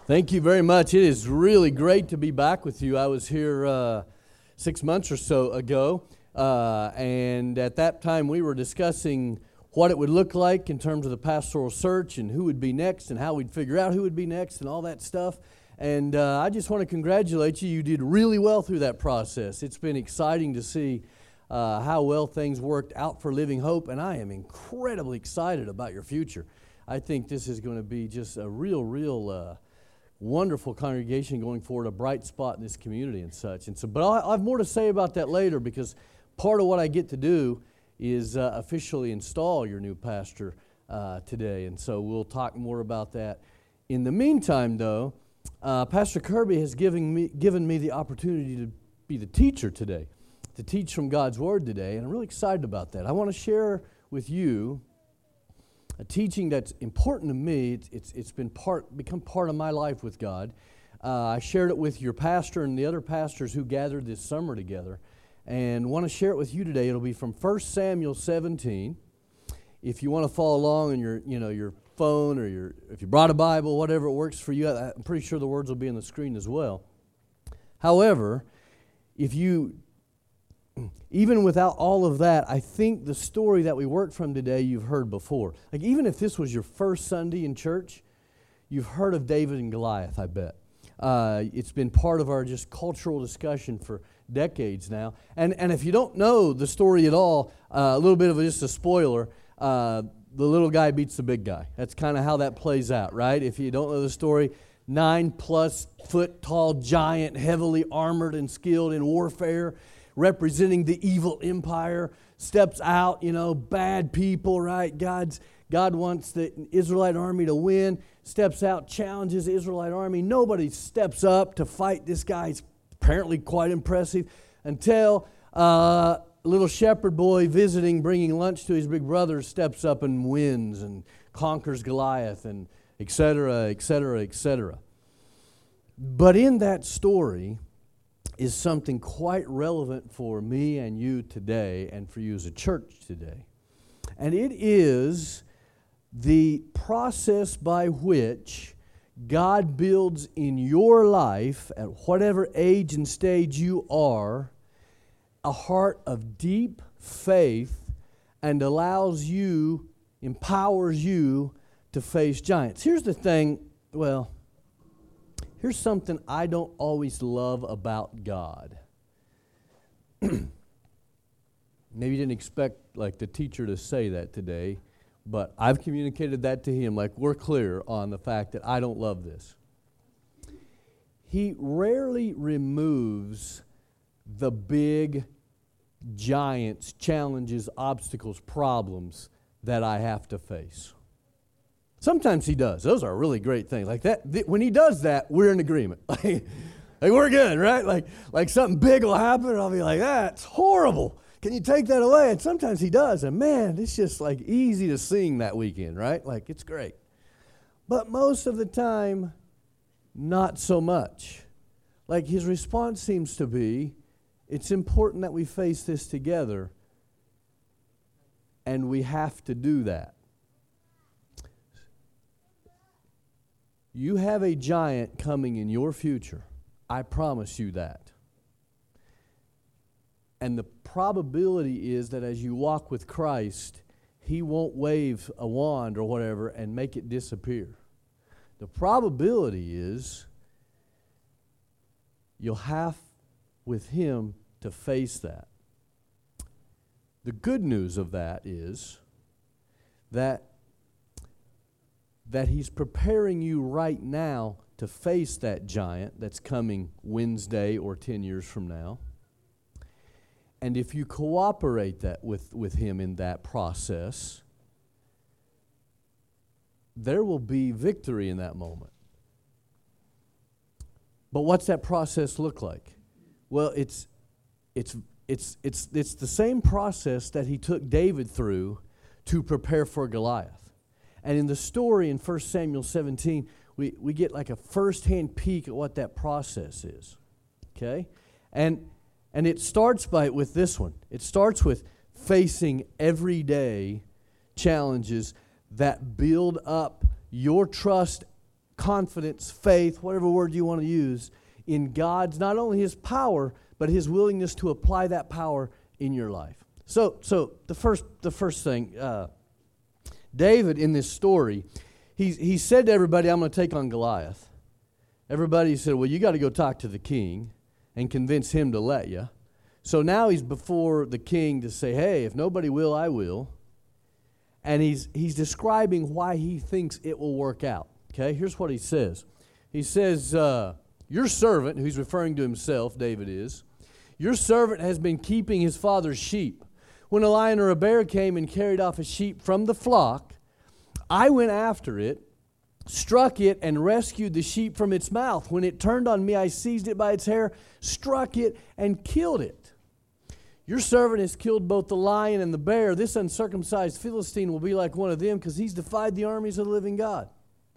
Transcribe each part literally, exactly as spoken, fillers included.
Thank you very much. It is really great to be back with you. I was here uh, six months or so ago, uh, and at that time we were discussing what it would look like in terms of the pastoral search and who would be next and how we'd figure out who would be next and all that stuff. And uh, I just want to congratulate you. You did really well through that process. It's been exciting to see uh, how well things worked out for Living Hope, and I am incredibly excited about your future. I think this is going to be just a real, real uh, wonderful congregation going forward, a bright spot in this community and such. And so, but I'll, I'll have more to say about that later, because part of what I get to do is uh, officially install your new pastor uh, today. And so we'll talk more about that. In the meantime, though, uh, Pastor Kirby has given me given me the opportunity to be the teacher today, to teach from God's Word today, and I'm really excited about that. I want to share with you a teaching that's important to me. It's it's, it's been part become part of my life with God. Uh, I shared it with your pastor and the other pastors who gathered this summer together, and want to share it with you today. It'll be from First Samuel seventeen. If you want to follow along on your you know your phone or your if you brought a Bible, whatever works for you, I'm pretty sure the words will be on the screen as well. However, if you even without all of that, I think the story that we worked from today you've heard before. Like, even if this was your first Sunday in church, you've heard of David and Goliath, I bet. Uh, it's been part of our just cultural discussion for decades now. And and if you don't know the story at all, uh, a little bit of a, just a spoiler, uh, the little guy beats the big guy. That's kind of how that plays out, right? If you don't know the story, nine plus foot tall giant, heavily armored and skilled in warfare, representing the evil empire, steps out, you know, bad people, right? God's God wants the Israelite army to win, steps out, challenges the Israelite army. Nobody steps up to fight this guy. He's apparently quite impressive until uh, a little shepherd boy visiting, bringing lunch to his big brother, steps up and wins and conquers Goliath, and et cetera, et cetera, et cetera. But in that story is something quite relevant for me and you today, and for you as a church today. And it is the process by which God builds in your life, at whatever age and stage you are, a heart of deep faith, and allows you, empowers you to face giants. Here's the thing, well, here's something I don't always love about God. Maybe you didn't expect like the teacher to say that today, but I've communicated that to him, like we're clear on the fact that I don't love this. He rarely removes the big giants, challenges, obstacles, problems that I have to face. Sometimes he does. Those are really great things. Like that, th- when he does that, we're in agreement. like, like we're good, right? Like, like something big will happen, and I'll be like, that's horrible. Can you take that away? And sometimes he does, and man, it's just like easy to sing that weekend, right? Like, it's great. But most of the time, not so much. Like, his response seems to be, it's important that we face this together, and we have to do that. You have a giant coming in your future. I promise you that. And the probability is that as you walk with Christ, He won't wave a wand or whatever and make it disappear. The probability is you'll have with Him to face that. The good news of that is that that He's preparing you right now to face that giant that's coming Wednesday or ten years from now. And if you cooperate that with, with Him in that process, there will be victory in that moment. But what's that process look like? Well, it's it's it's it's it's the same process that He took David through to prepare for Goliath. And in the story in First Samuel seventeen, we, we get like a first-hand peek at what that process is. Okay? And and it starts by with this one. It starts with facing everyday challenges that build up your trust confidence, faith, whatever word you want to use, in God's, not only His power, but His willingness to apply that power in your life. So, so the first, the first thing, uh, David in this story, he he said to everybody, "I'm going to take on Goliath." Everybody said, "Well, you got to go talk to the king and convince him to let you." So now he's before the king to say, "Hey, if nobody will, I will." And he's he's describing why he thinks it will work out. Okay, here's what he says. He says, uh, "Your servant," who he's referring to himself, David is, "your servant has been keeping his father's sheep. When a lion or a bear came and carried off a sheep from the flock, I went after it, struck it, and rescued the sheep from its mouth. When it turned on me, I seized it by its hair, struck it, and killed it. Your servant has killed both the lion and the bear. This uncircumcised Philistine will be like one of them because he's defied the armies of the living God."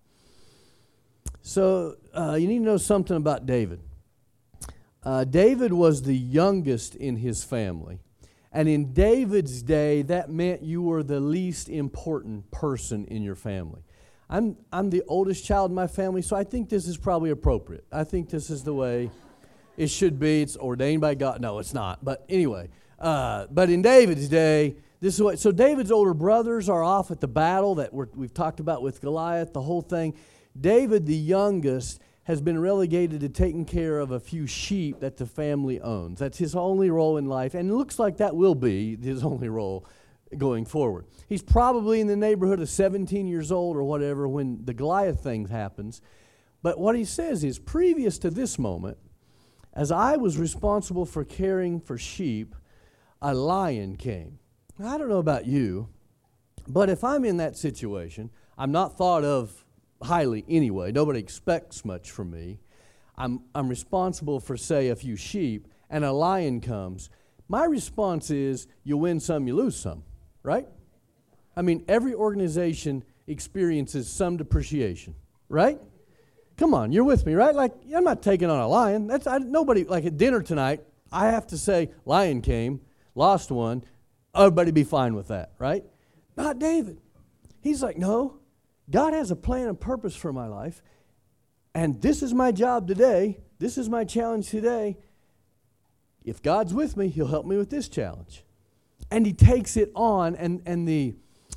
So uh, you need to know something about David. Uh, David was the youngest in his family. And in David's day, that meant you were the least important person in your family. I'm I'm the oldest child in my family, so I think this is probably appropriate. I think this is the way it should be. It's ordained by God. No, it's not. But anyway, uh, but in David's day, this is what. So David's older brothers are off at the battle that we're, we've talked about with Goliath, the whole thing. David, the youngest, has been relegated to taking care of a few sheep that the family owns. That's his only role in life, and it looks like that will be his only role going forward. He's probably in the neighborhood of seventeen years old or whatever when the Goliath thing happens. But what he says is, previous to this moment, as I was responsible for caring for sheep, a lion came. Now, I don't know about you, but if I'm in that situation, I'm not thought of highly anyway. Nobody expects much from me. I'm I'm responsible for, say, a few sheep, and a lion comes. My response is, you win some, you lose some, right? I mean, every organization experiences some depreciation, right? Come on, you're with me, right? Like, I'm not taking on a lion. That's I, nobody, like at dinner tonight, I have to say, lion came, lost one, everybody be fine with that, right? Not David. He's like, no. God has a plan and purpose for my life, and this is my job today. This is my challenge today. If God's with me, He'll help me with this challenge. And he takes it on, and, and the,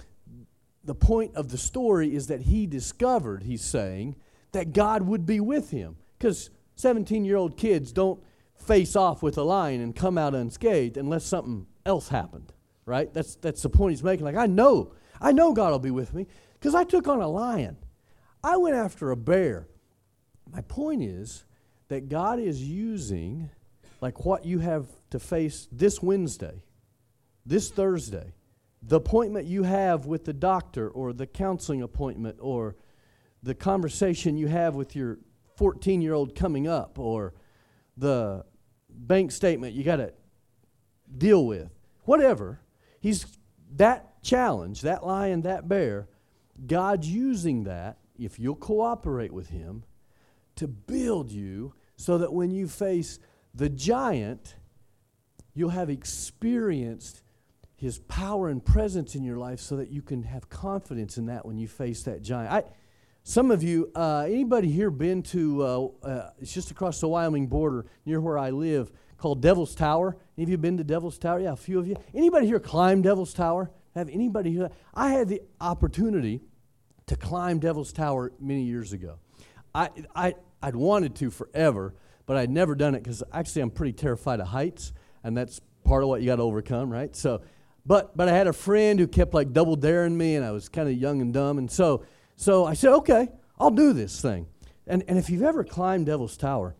the point of the story is that he discovered, he's saying, that God would be with him. Because seventeen-year-old kids don't face off with a lion and come out unscathed unless something else happened, right? That's, that's the point he's making. Like, I know, I know God will be with me. Because I took on a lion. I went after a bear. My point is that God is using, like what you have to face this Wednesday, this Thursday, the appointment you have with the doctor, or the counseling appointment, or the conversation you have with your fourteen-year-old coming up, or the bank statement you got to deal with. Whatever. He's that challenge, that lion, that bear, God's using that, if you'll cooperate with Him, to build you so that when you face the giant, you'll have experienced His power and presence in your life so that you can have confidence in that when you face that giant. I, some of you, uh, anybody here been to, uh, uh, it's just across the Wyoming border near where I live, called Devil's Tower? Any of you been to Devil's Tower? Yeah, a few of you. Anybody here climb Devil's Tower? Have anybody here? I had the opportunity to climb Devil's Tower many years ago. I, I, I'd wanted to forever, but I'd never done it because actually I'm pretty terrified of heights, and that's part of what you got to overcome, right? So, but but I had a friend who kept like double daring me, and I was kind of young and dumb, and so so I said, okay, I'll do this thing. And and if you've ever climbed Devil's Tower,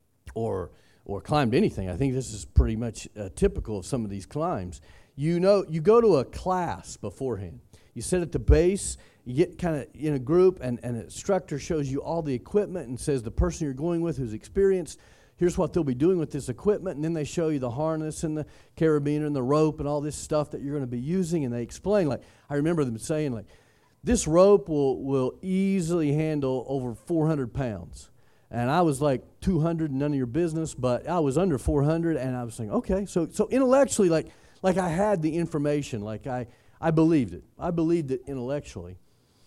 or or climbed anything, I think this is pretty much uh, typical of some of these climbs. You know, you go to a class beforehand. You sit at the base. You get kind of in a group, and, and an instructor shows you all the equipment and says the person you're going with who's experienced, here's what they'll be doing with this equipment, and then they show you the harness and the carabiner and the rope and all this stuff that you're going to be using, and they explain, like, I remember them saying, like, this rope will, will easily handle over four hundred pounds. And I was like two hundred, none of your business, but I was under four hundred, and I was saying, okay, so so intellectually, like like I had the information, like I, I believed it. I believed it intellectually.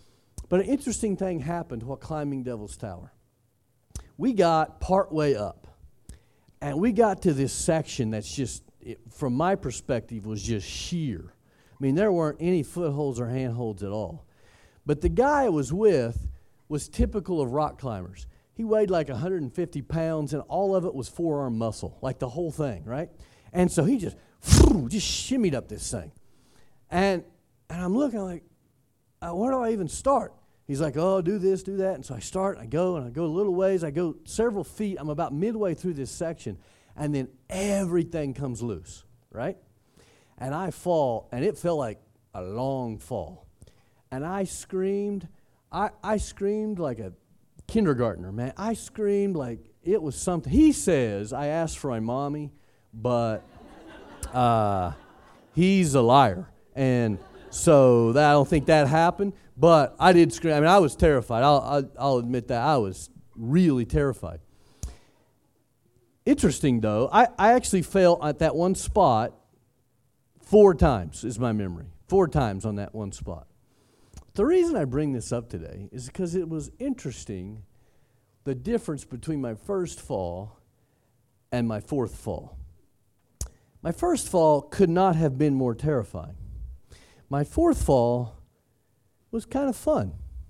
But an interesting thing happened while climbing Devil's Tower. We got partway up, and we got to this section that's just, it, from my perspective, was just sheer. I mean, there weren't any footholds or handholds at all. But the guy I was with was typical of rock climbers. He weighed like one hundred fifty pounds, and all of it was forearm muscle, like the whole thing, right? And so he just, just shimmied up this thing. And and I'm looking like, uh, where do I even start? He's like, oh, do this, do that. And so I start, and I go, and I go a little ways. I go several feet. I'm about midway through this section, and then everything comes loose, right? And I fall, and it felt like a long fall. And I screamed. I, I screamed like a kindergartner, man. I screamed like it was something. He says I asked for my mommy, but uh, he's a liar. And so that, I don't think that happened. But I did scream. I mean, I was terrified. I'll, I'll, I'll admit that. I was really terrified. Interesting, though, I, I actually fell at that one spot four times, is my memory. Four times on that one spot. The reason I bring this up today is because it was interesting, the difference between my first fall and my fourth fall. My first fall could not have been more terrifying. My fourth fall was kind of fun.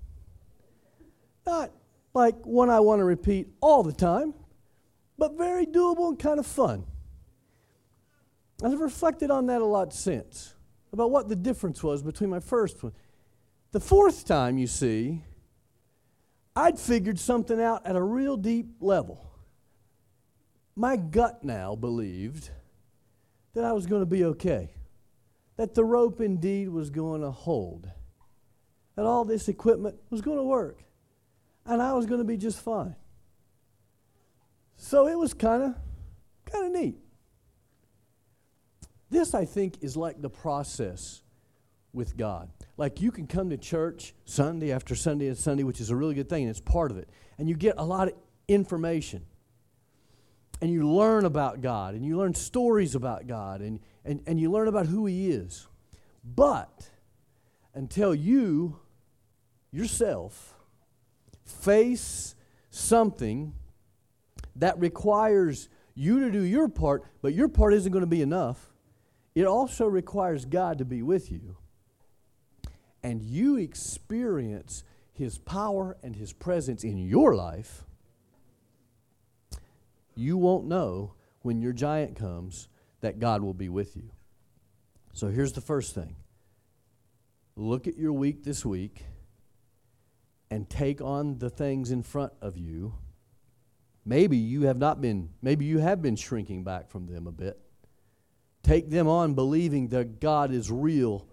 Not like one I want to repeat all the time, but very doable and kind of fun. I've reflected on that a lot since, about what the difference was between my first one. The fourth time, you see, I'd figured something out at a real deep level. My gut now believed that I was going to be okay, that the rope indeed was going to hold, that all this equipment was going to work, and I was going to be just fine. So it was kind of kind of neat. This, I think, is like the process with God. Like you can come to church Sunday after Sunday and Sunday, which is a really good thing, and it's part of it. And you get a lot of information. And you learn about God, and you learn stories about God, and, and, and you learn about who He is. But until you, yourself, face something that requires you to do your part, but your part isn't going to be enough, it also requires God to be with you. And you experience His power and His presence in your life, you won't know when your giant comes that God will be with you. So here's the first thing. Look at your week this week and take on the things in front of you. Maybe you have not been, maybe you have been shrinking back from them a bit. Take them on believing that God is real,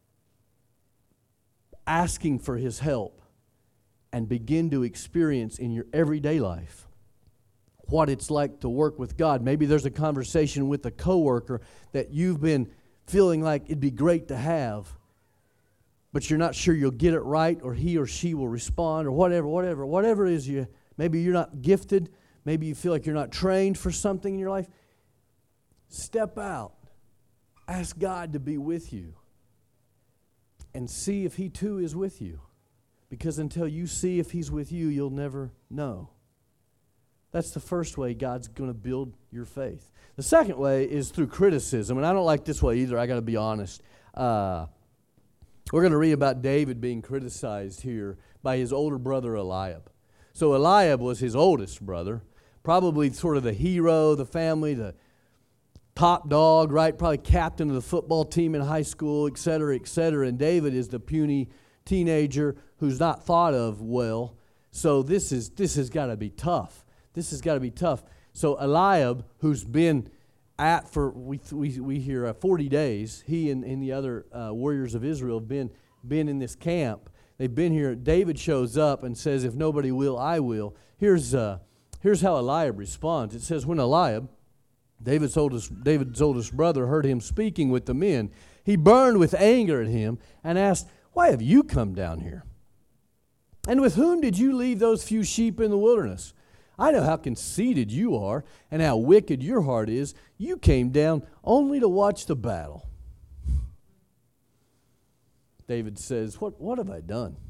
asking for His help, and begin to experience in your everyday life what it's like to work with God. Maybe there's a conversation with a coworker that you've been feeling like it'd be great to have, but you're not sure you'll get it right, or he or she will respond, or whatever, whatever, whatever it is. You, maybe you're not gifted. Maybe you feel like you're not trained for something in your life. Step out. Ask God to be with you. And see if He too is with you. Because until you see if He's with you, you'll never know. That's the first way God's going to build your faith. The second way is through criticism. And I don't like this way either, I got to be honest. Uh, we're going to read about David being criticized here by his older brother Eliab. So Eliab was his oldest brother, probably sort of the hero of the family, the top dog, right? Probably captain of the football team in high school, et cetera, et cetera. And David is the puny teenager who's not thought of well. So this is this has got to be tough. This has got to be tough. So Eliab, who's been at for we we we hear uh, forty days, he and, and the other uh, warriors of Israel have been been in this camp. They've been here. David shows up and says, "If nobody will, I will." Here's uh, here's how Eliab responds. It says, when Eliab, David's oldest, David's oldest brother, heard him speaking with the men, he burned with anger at him and asked, "Why have you come down here? And with whom did you leave those few sheep in the wilderness? I know how conceited you are and how wicked your heart is. You came down only to watch the battle." David says, what, what have I done?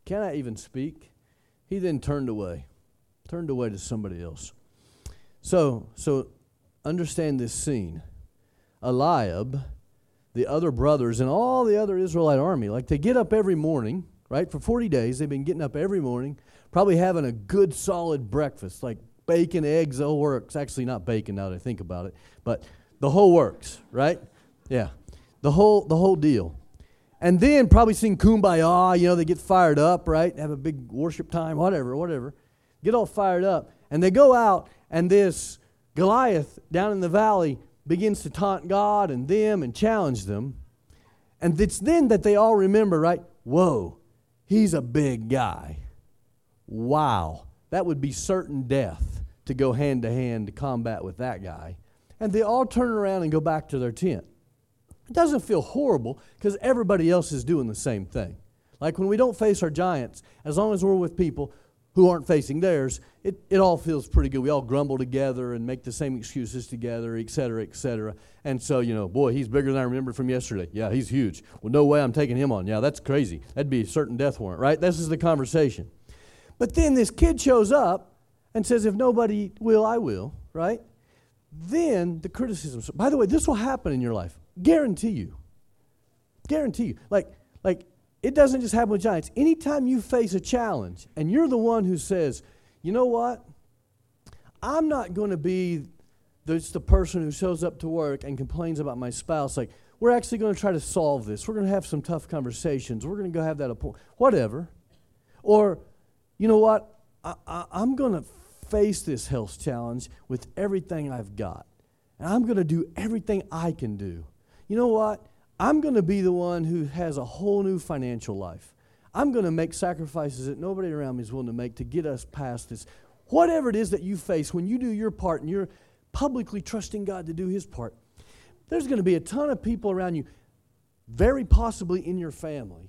Can I even speak? He then turned away, turned away to somebody else. So, so understand this scene. Eliab, the other brothers, and all the other Israelite army, like they get up every morning, right? For forty days, they've been getting up every morning, probably having a good solid breakfast, like bacon, eggs, the whole works. Actually, not bacon now that I think about it, but the whole works, right? Yeah, the whole the whole deal. And then probably sing Kumbaya, you know, they get fired up, right? Have a big worship time, whatever, whatever. Get all fired up. And they go out, and this Goliath down in the valley begins to taunt God and them and challenge them. And it's then that they all remember, right? Whoa, he's a big guy. Wow, that would be certain death to go hand to hand to combat with that guy. And they all turn around and go back to their tent. It doesn't feel horrible because everybody else is doing the same thing. Like when we don't face our giants, as long as we're with people who aren't facing theirs, it, it all feels pretty good. We all grumble together and make the same excuses together, et cetera, et cetera. And so, you know, boy, he's bigger than I remember from yesterday. Yeah, he's huge. Well, no way I'm taking him on. Yeah, that's crazy. That'd be a certain death warrant, right? This is the conversation. But then this kid shows up and says, if nobody will, I will, right? Then the criticism. By the way, this will happen in your life. Guarantee you. Guarantee you. Like, like it doesn't just happen with giants. Anytime you face a challenge and you're the one who says, you know what? I'm not going to be the, the person who shows up to work and complains about my spouse. Like, we're actually going to try to solve this. We're going to have some tough conversations. We're going to go have that appointment. Whatever. Or, you know what? I, I, I'm going to face this health challenge with everything I've got. And I'm going to do everything I can do. You know what? I'm going to be the one who has a whole new financial life. I'm going to make sacrifices that nobody around me is willing to make to get us past this. Whatever it is that you face, when you do your part and you're publicly trusting God to do His part, there's going to be a ton of people around you, very possibly in your family,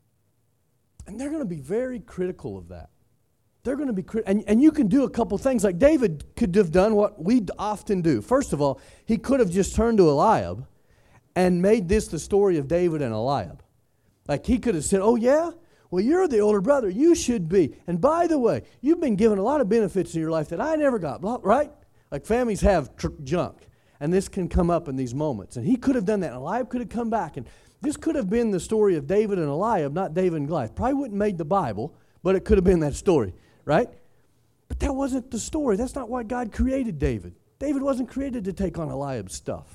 and they're going to be very critical of that. They're going to be critical. And, and you can do a couple things. Like David could have done what we often do. First of all, he could have just turned to Eliab and made this the story of David and Eliab. Like he could have said, oh yeah? Well, you're the older brother. You should be. And by the way, you've been given a lot of benefits in your life that I never got, right? Like families have tr- junk. And this can come up in these moments. And he could have done that. And Eliab could have come back. And this could have been the story of David and Eliab, not David and Goliath. Probably wouldn't have made the Bible, but it could have been that story, right? But that wasn't the story. That's not why God created David. David wasn't created to take on Eliab's stuff.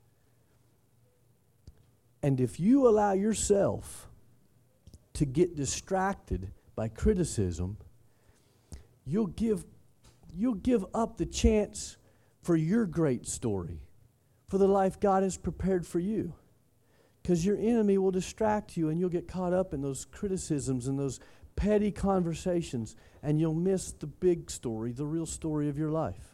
And if you allow yourself to get distracted by criticism, you'll give, you'll give up the chance for your great story, for the life God has prepared for you. Because your enemy will distract you and you'll get caught up in those criticisms and those petty conversations, and you'll miss the big story, the real story of your life.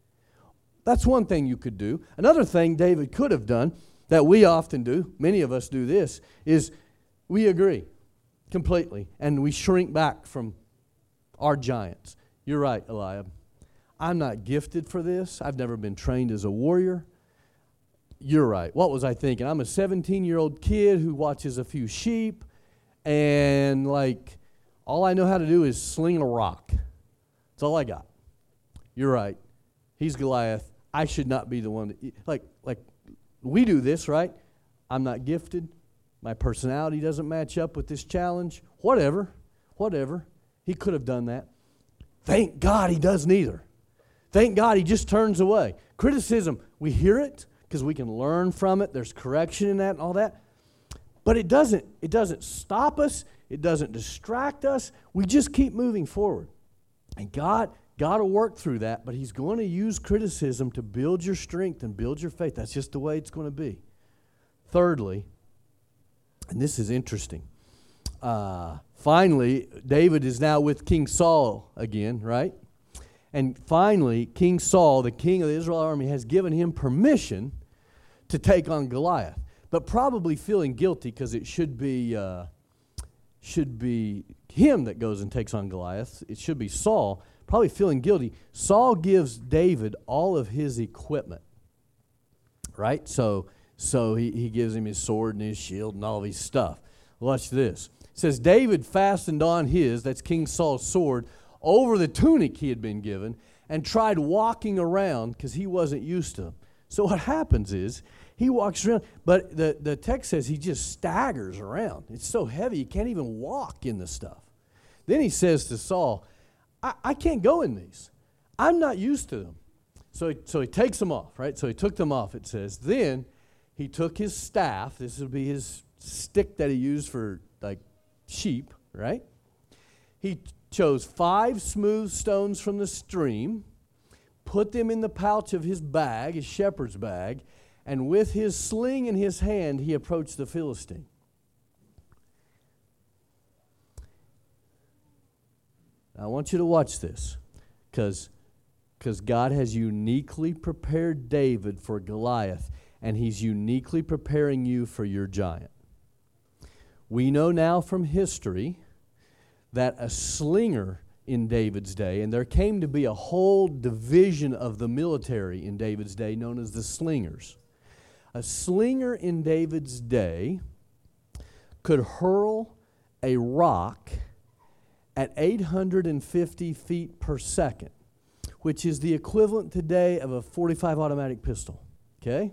That's one thing you could do. Another thing David could have done that we often do, many of us do this, is we agree completely and we shrink back from our giants. You're right, Eliab. I'm not gifted for this. I've never been trained as a warrior. You're right. What was I thinking? I'm a seventeen-year-old kid who watches a few sheep, and like all I know how to do is sling a rock. That's all I got. You're right. He's Goliath. I should not be the one to, like like we do this, right? I'm not gifted. My personality doesn't match up with this challenge. Whatever. Whatever. He could have done that. Thank God he does neither. Thank God he just turns away. Criticism, we hear it because we can learn from it. There's correction in that and all that. But it doesn't, it doesn't stop us. It doesn't distract us. We just keep moving forward. And God, God will work through that, but he's going to use criticism to build your strength and build your faith. That's just the way it's going to be. Thirdly, and this is interesting, uh, finally, David is now with King Saul again, right? And finally, King Saul, the king of the Israel army, has given him permission to take on Goliath, but probably feeling guilty because it should be uh, should be him that goes and takes on Goliath. It should be Saul, probably feeling guilty. Saul gives David all of his equipment, right? So, so he, he gives him his sword and his shield and all of his stuff. Watch this. It says David fastened on his, that's King Saul's sword, over the tunic he had been given and tried walking around because he wasn't used to it. So what happens is he walks around, but the, the text says he just staggers around. It's so heavy he can't even walk in the stuff. Then he says to Saul, I, I can't go in these. I'm not used to them. So he, so he takes them off, right? So he took them off, it says. Then he took his staff. This would be his stick that he used for, like, sheep, right? He chose five smooth stones from the stream, put them in the pouch of his bag, his shepherd's bag, and with his sling in his hand, he approached the Philistine. Now, I want you to watch this, because because God has uniquely prepared David for Goliath, and he's uniquely preparing you for your giant. We know now from history that a slinger in David's day, and there came to be a whole division of the military in David's day known as the slingers. A slinger in David's day could hurl a rock at eight hundred fifty feet per second, which is the equivalent today of a forty-five automatic pistol, okay?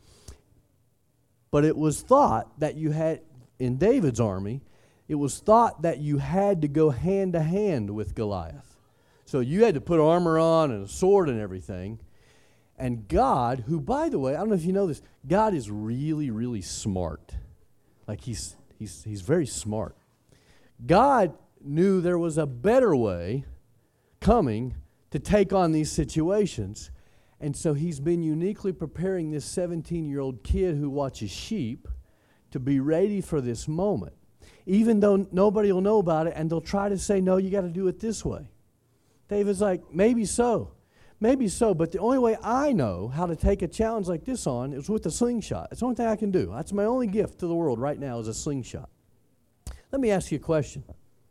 But it was thought that you had, in David's army, it was thought that you had to go hand to hand with Goliath. So you had to put armor on and a sword and everything. And God, who, by the way, I don't know if you know this, God is really, really smart. Like he's he's he's very smart. God knew there was a better way coming to take on these situations. And so he's been uniquely preparing this seventeen-year-old kid who watches sheep to be ready for this moment. Even though nobody will know about it, and they'll try to say, no, you got to do it this way. David's like, maybe so. Maybe so, but the only way I know how to take a challenge like this on is with a slingshot. It's the only thing I can do. That's my only gift to the world right now is a slingshot. Let me ask you a question.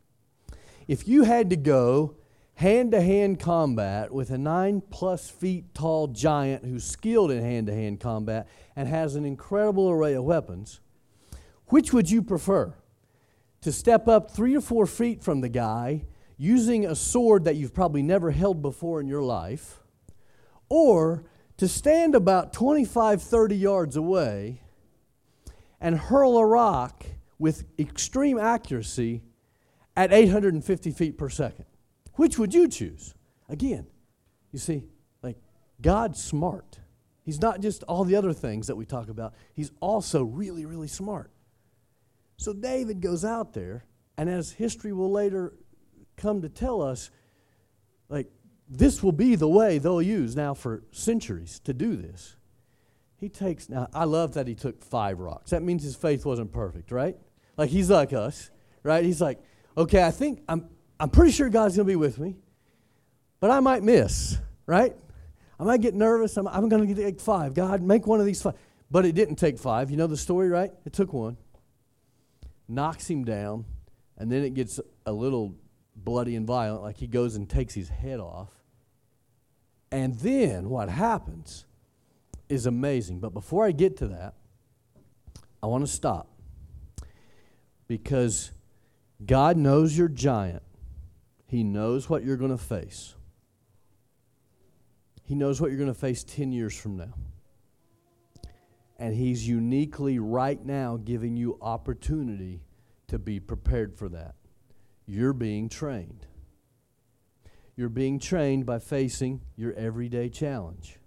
If you had to go hand-to-hand combat with a nine-plus feet tall giant who's skilled in hand-to-hand combat and has an incredible array of weapons, which would you prefer? To step up three or four feet from the guy using a sword that you've probably never held before in your life, or to stand about twenty-five, thirty yards away and hurl a rock with extreme accuracy at eight hundred fifty feet per second? Which would you choose? Again, you see, like, God's smart. He's not just all the other things that we talk about. He's also really, really smart. So David goes out there, and as history will later come to tell us, like, this will be the way they'll use now for centuries to do this. He takes, now I love that he took five rocks. That means his faith wasn't perfect, right? Like, he's like us, right? He's like, okay, I think, I'm I'm pretty sure God's going to be with me, but I might miss, right? I might get nervous. I'm, I'm going to get five. God, make one of these five. But it didn't take five. You know the story, right? It took one. Knocks him down, and then it gets a little bloody and violent, like he goes and takes his head off. And then what happens is amazing. But before I get to that, I want to stop, because God knows your giant. He knows what you're going to face. He knows what you're going to face ten years from now. And he's uniquely right now giving you opportunity to be prepared for that. You're being trained. You're being trained by facing your everyday challenge.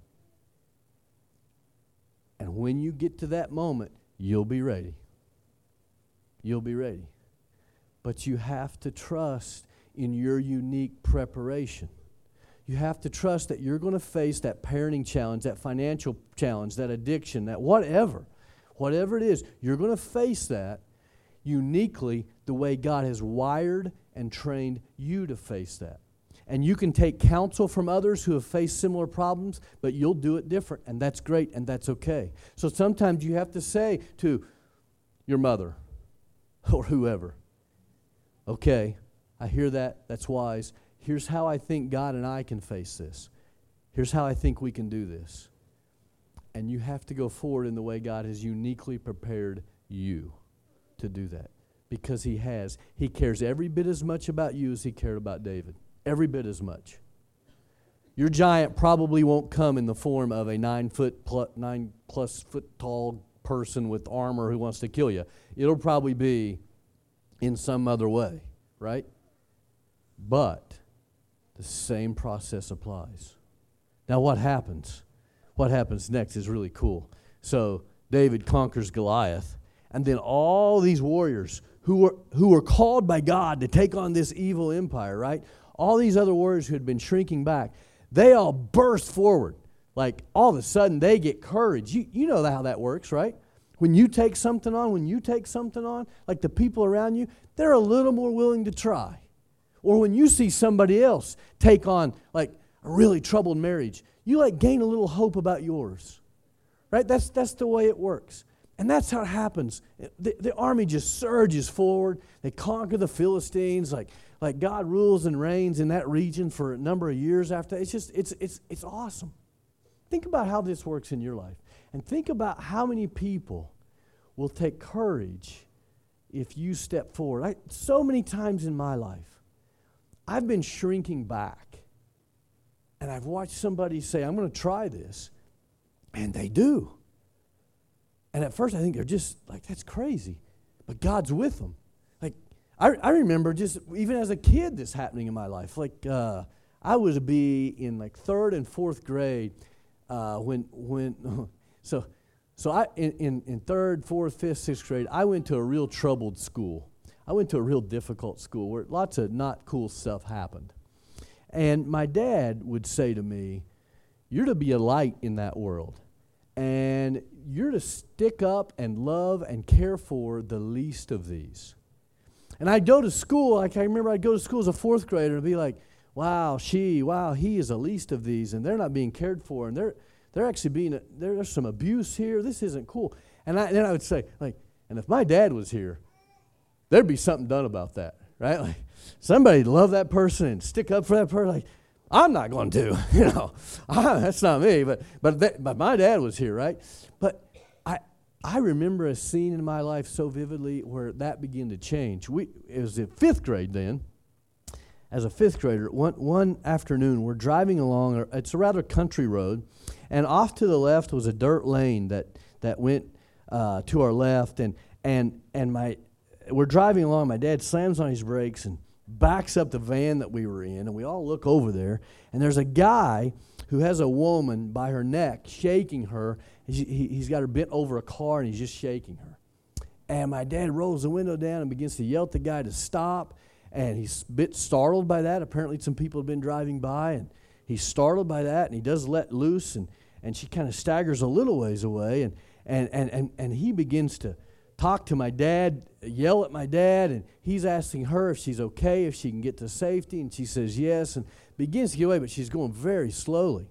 And when you get to that moment, you'll be ready. You'll be ready. But you have to trust in your unique preparation. You have to trust that you're going to face that parenting challenge, that financial challenge, that addiction, that whatever, whatever it is, you're going to face that uniquely the way God has wired and trained you to face that. And you can take counsel from others who have faced similar problems, but you'll do it different, and that's great, and that's okay. So sometimes you have to say to your mother or whoever, okay, I hear that, that's wise. Here's how I think God and I can face this. Here's how I think we can do this. And you have to go forward in the way God has uniquely prepared you to do that. because he has. He cares every bit as much about you as he cared about David. Every bit as much. Your giant probably won't come in the form of a nine foot plus, nine plus foot tall person with armor who wants to kill you. It'll probably be in some other way, right? But the same process applies. Now what happens? What happens next is really cool. So David conquers Goliath, and then all these warriors who were who were called by God to take on this evil empire, right? All these other warriors who had been shrinking back, they all burst forward. Like all of a sudden they get courage. You you know how that works, right? When you take something on, when you take something on, like the people around you, they're a little more willing to try. Or when you see somebody else take on like a really troubled marriage, you like gain a little hope about yours. Right? That's that's the way it works. And that's how it happens. The, the army just surges forward. They conquer the Philistines. Like, like God rules and reigns in that region for a number of years after that. It's just, it's, it's, it's awesome. Think about how this works in your life. And think about how many people will take courage if you step forward. I, so many times in my life, I've been shrinking back. And I've watched somebody say, I'm going to try this. And they do. And at first I think they're just like, that's crazy. But God's with them. Like, I, I remember just even as a kid this happening in my life. Like, uh, I would be in like third and fourth grade uh, when, when so so I in, in, in third, fourth, fifth, sixth grade, I went to a real troubled school. I went to a real difficult school where lots of not cool stuff happened. And my dad would say to me, you're to be a light in that world. And you're to stick up and love and care for the least of these. And I'd go to school, like I remember I'd go to school as a fourth grader and be like, wow, she, wow, he is the least of these, and they're not being cared for, and they're they're actually being, a, there's some abuse here, this isn't cool. And I, then I would say, like, and if my dad was here, there'd be something done about that, right? Like, somebody'd love that person and stick up for that person, like, I'm not going to, you know, I, that's not me, but but that, but my dad was here, right? But I I remember a scene in my life so vividly where that began to change. We it was in fifth grade then. As a fifth grader, one one afternoon we're driving along. It's a rather country road, and off to the left was a dirt lane that that went uh, to our left, and and and my we're driving along. My dad slams on his brakes and backs up the van that we were in, and we all look over there, and there's a guy who has a woman by her neck, shaking her. He's, he, he's got her bent over a car, and he's just shaking her. And my dad rolls the window down and begins to yell at the guy to stop, and he's a bit startled by that. Apparently some people have been driving by, and he's startled by that, and he does let loose, and, and she kind of staggers a little ways away, and, and, and, and, and he begins to talk to my dad, yell at my dad, and he's asking her if she's okay, if she can get to safety, and she says yes, and begins to get away, but she's going very slowly.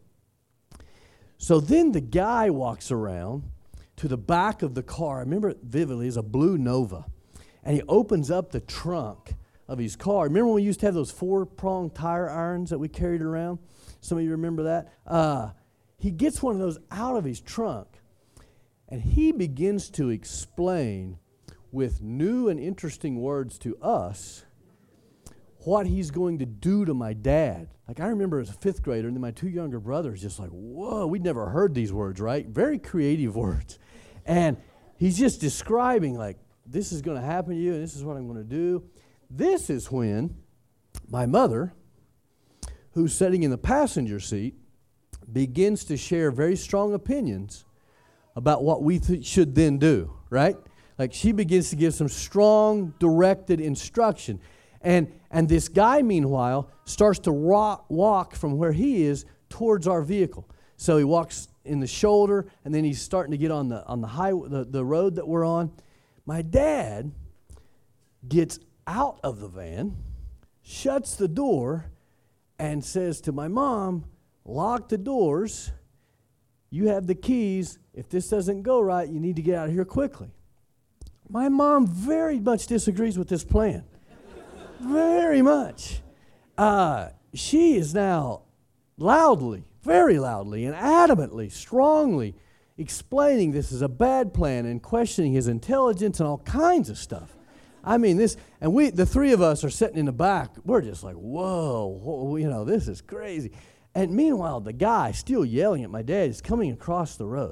So then the guy walks around to the back of the car. I remember it vividly. It's a blue Nova, and he opens up the trunk of his car. Remember when we used to have those four-pronged tire irons that we carried around? Some of you remember that? Uh, he gets one of those out of his trunk, and he begins to explain with new and interesting words to us what he's going to do to my dad. Like I remember as a fifth grader, and then my two younger brothers just like, whoa, we'd never heard these words, right? Very creative words. And he's just describing like, this is going to happen to you, and this is what I'm going to do. This is when my mother, who's sitting in the passenger seat, begins to share very strong opinions about what we th- should then do, right? Like she begins to give some strong, directed instruction. And and this guy, meanwhile, starts to rock, walk from where he is towards our vehicle. So he walks in the shoulder, and then he's starting to get on the on the highway, the, the road that we're on. My dad gets out of the van, shuts the door, and says to my mom, lock the doors. You have the keys. If this doesn't go right, you need to get out of here quickly. My mom very much disagrees with this plan. Very much. Uh, she is now loudly, very loudly, and adamantly, strongly explaining this is a bad plan and questioning his intelligence and all kinds of stuff. I mean, this, and we, the three of us are sitting in the back. We're just like, whoa, whoa, you know, this is crazy. And meanwhile, the guy still yelling at my dad is coming across the road.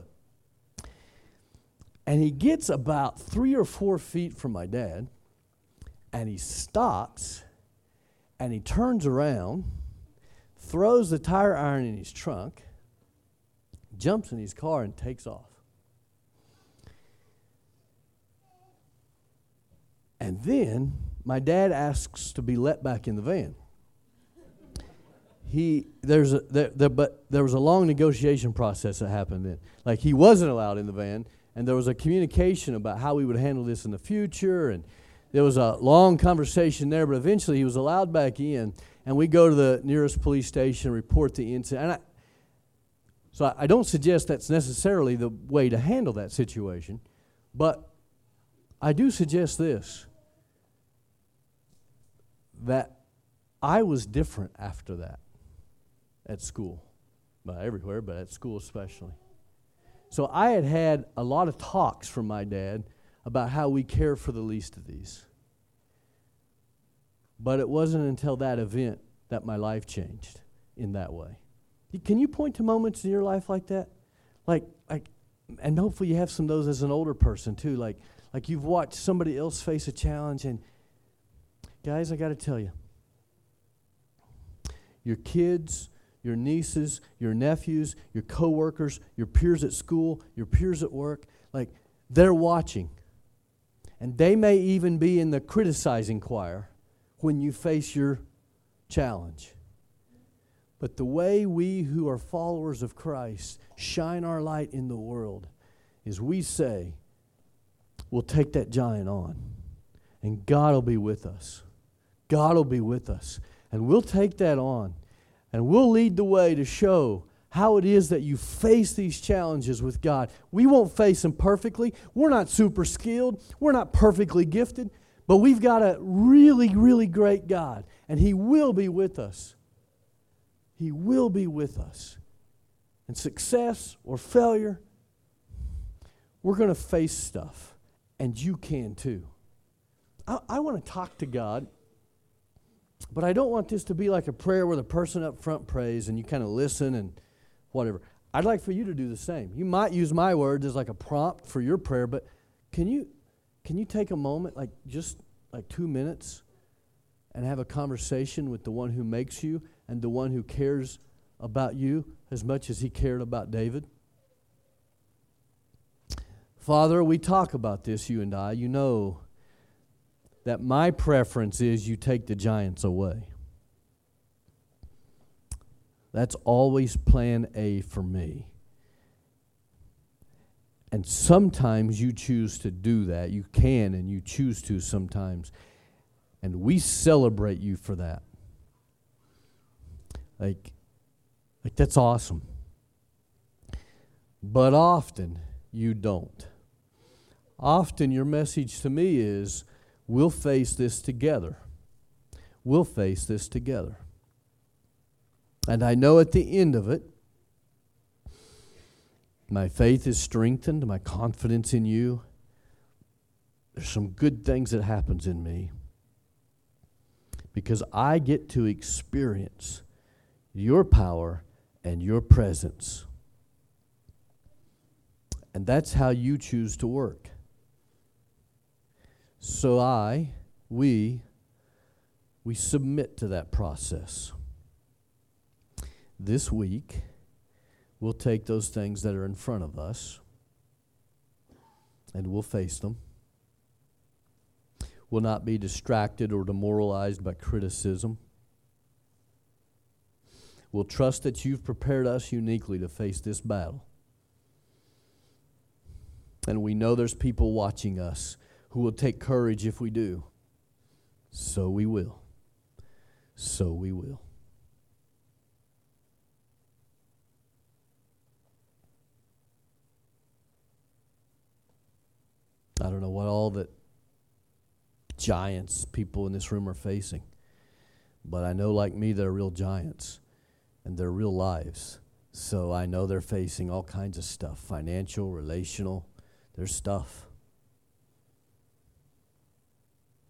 And he gets about three or four feet from my dad, and he stops, and he turns around, throws the tire iron in his trunk, jumps in his car, and takes off. And then my dad asks to be let back in the van. He there's a there, there but there was a long negotiation process that happened then. Like, he wasn't allowed in the van, and there was a communication about how we would handle this in the future, and there was a long conversation there, but eventually he was allowed back in, and we go to the nearest police station, report the incident. And I, so I, I don't suggest that's necessarily the way to handle that situation, but I do suggest this, that I was different after that at school. Well, everywhere, but at school especially. So I had had a lot of talks from my dad about how we care for the least of these. But it wasn't until that event that my life changed in that way. Can you point to moments in your life like that? Like, like, and hopefully you have some of those as an older person too. Like, like you've watched somebody else face a challenge, and guys, I got to tell you, your kids, your nieces, your nephews, your coworkers, your peers at school, your peers at work, like, they're watching. And they may even be in the criticizing choir when you face your challenge. But the way we who are followers of Christ shine our light in the world is we say, we'll take that giant on, and God will be with us. God will be with us. And we'll take that on, and we'll lead the way to show how it is that you face these challenges with God. We won't face them perfectly. We're not super skilled. We're not perfectly gifted. But we've got a really, really great God, and He will be with us. He will be with us. And success or failure, we're going to face stuff, and you can too. I, I want to talk to God, but I don't want this to be like a prayer where the person up front prays and you kind of listen and whatever. I'd like for you to do the same. You might use my words as like a prompt for your prayer, but can you can you take a moment, like just like two minutes, and have a conversation with the one who makes you and the one who cares about you as much as He cared about David? Father, we talk about this, you and I. You know that my preference is you take the giants away. That's always plan A for me. And sometimes you choose to do that. You can, and you choose to sometimes. And we celebrate you for that. Like, like that's awesome. But often you don't. Often your message to me is, we'll face this together. We'll face this together. And I know at the end of it, my faith is strengthened, my confidence in you. There's some good things that happens in me because I get to experience your power and your presence. And that's how you choose to work. So I, we, we submit to that process. This week, we'll take those things that are in front of us and we'll face them. We'll not be distracted or demoralized by criticism. We'll trust that you've prepared us uniquely to face this battle. And we know there's people watching us who will take courage if we do. So we will. So we will. I don't know what all the giants people in this room are facing, but I know, like me, they're real giants, and they're real lives. So I know they're facing all kinds of stuff, financial, relational, there's stuff.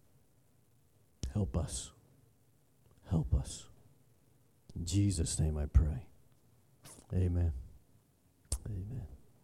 Help us. Help us. In Jesus' name I pray. Amen. Amen.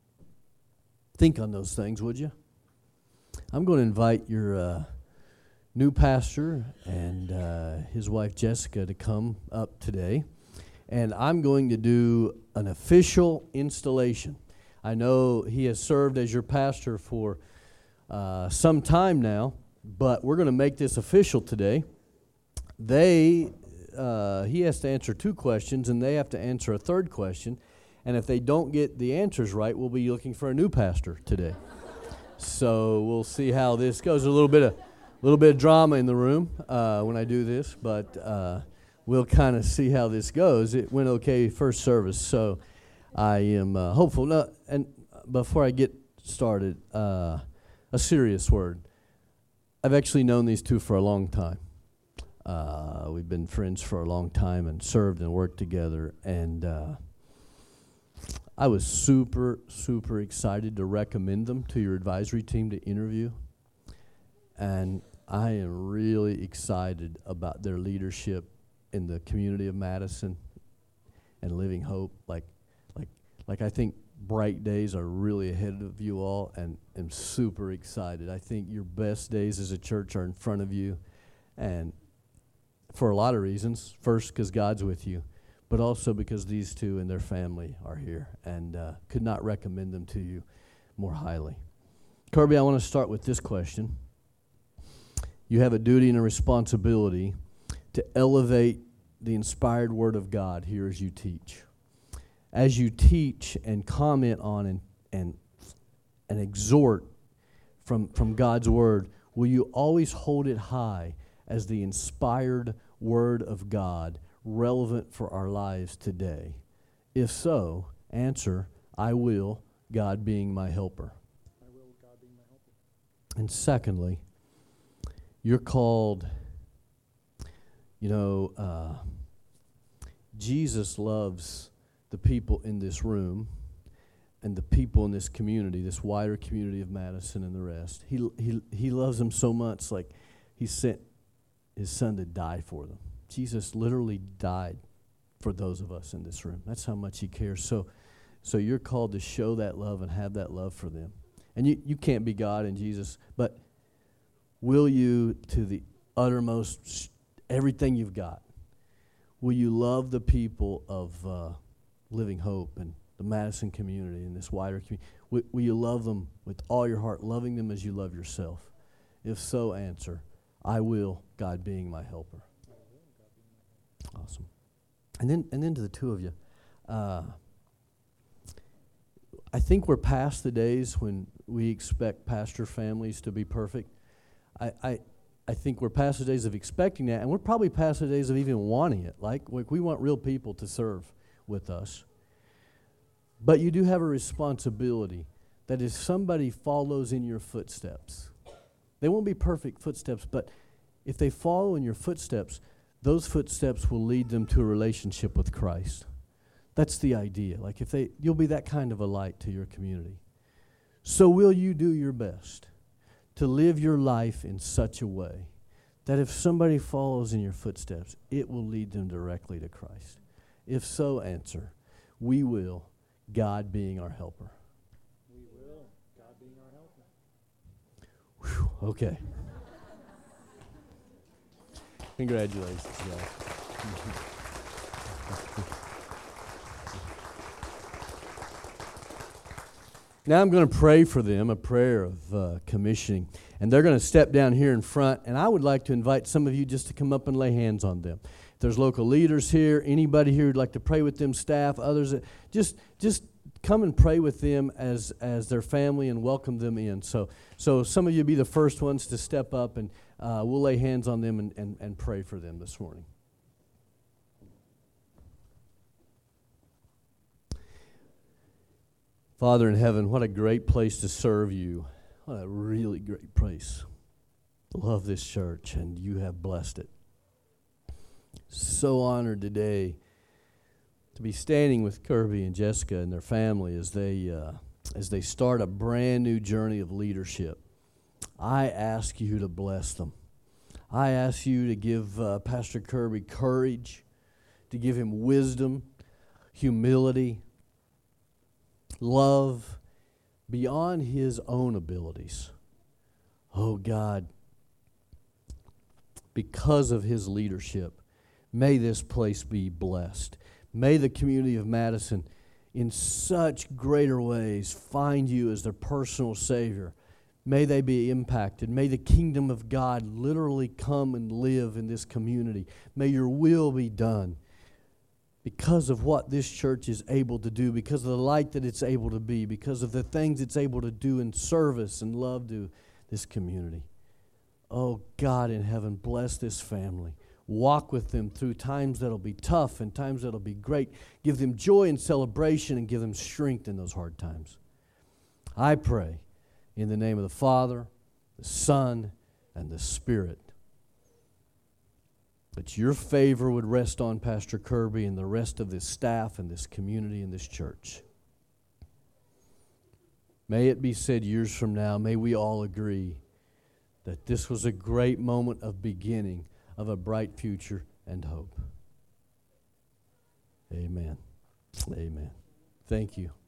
Think on those things, would you? I'm going to invite your uh, new pastor and uh, his wife Jessica to come up today. And I'm going to do an official installation. I know he has served as your pastor for uh, some time now, but we're going to make this official today. They, uh, he has to answer two questions, and they have to answer a third question. And if they don't get the answers right, we'll be looking for a new pastor today. So we'll see how this goes. A little bit of, a little bit of drama in the room uh, when I do this, but uh, we'll kind of see how this goes. It went okay first service, so I am uh, hopeful. No, and before I get started, uh, a serious word. I've actually known these two for a long time. Uh, we've been friends for a long time and served and worked together, and uh, I was super, super excited to recommend them to your advisory team to interview, and I am really excited about their leadership in the community of Madison and Living Hope. Like, like, like I think bright days are really ahead of you all, and am super excited. I think your best days as a church are in front of you, and for a lot of reasons. First, because God's with you, but also because these two and their family are here, and uh, could not recommend them to you more highly. Kirby, I want to start with this question. You have a duty and a responsibility to elevate the inspired Word of God here as you teach. As you teach and comment on and and, and exhort from, from God's Word, will you always hold it high as the inspired Word of God, relevant for our lives today? If so, answer, I will, God being my helper. I will, God being my helper. And secondly, you're called, you know, uh, Jesus loves the people in this room and the people in this community, this wider community of Madison and the rest. He he he loves them so much, like he sent his son to die for them. Jesus literally died for those of us in this room. That's how much he cares. So so you're called to show that love and have that love for them. And you, you can't be God and Jesus, but will you, to the uttermost, everything you've got, will you love the people of uh, Living Hope and the Madison community and this wider community? Will, will you love them with all your heart, loving them as you love yourself? If so, answer, I will, God being my helper. Awesome. And then and then to the two of you, uh, I think we're past the days when we expect pastor families to be perfect. I, I I think we're past the days of expecting that, and we're probably past the days of even wanting it. Like, like we want real people to serve with us. But you do have a responsibility that if somebody follows in your footsteps, they won't be perfect footsteps, but if they follow in your footsteps, those footsteps will lead them to a relationship with Christ. That's the idea. Like if they, you'll be that kind of a light to your community. So will you do your best to live your life in such a way that if somebody follows in your footsteps, it will lead them directly to Christ? If so, answer, we will, God being our helper. We will, God being our helper. Whew, okay. Congratulations, guys. Now I'm going to pray for them, a prayer of uh, commissioning. And they're going to step down here in front. And I would like to invite some of you just to come up and lay hands on them. If there's local leaders here, anybody here who'd like to pray with them, staff, others, that just just come and pray with them as as their family and welcome them in. So so some of you be the first ones to step up, and uh, we'll lay hands on them and, and, and pray for them this morning. Father in heaven, what a great place to serve you. What a really great place. Love this church, and you have blessed it. So honored today to be standing with Kirby and Jessica and their family as they uh, as they start a brand new journey of leadership. I ask you to bless them. I ask you to give uh, Pastor Kirby courage, to give him wisdom, humility, love beyond his own abilities. Oh God, because of his leadership, may this place be blessed. May the community of Madison in such greater ways find you as their personal Savior. May they be impacted. May the kingdom of God literally come and live in this community. May your will be done because of what this church is able to do, because of the light that it's able to be, because of the things it's able to do in service and love to this community. Oh, God in heaven, bless this family. Walk with them through times that'll be tough and times that'll be great. Give them joy and celebration and give them strength in those hard times. I pray in the name of the Father, the Son, and the Spirit, that your favor would rest on Pastor Kirby and the rest of this staff and this community and this church. May it be said years from now, may we all agree that this was a great moment of beginning of a bright future and hope. Amen. Amen. Thank you.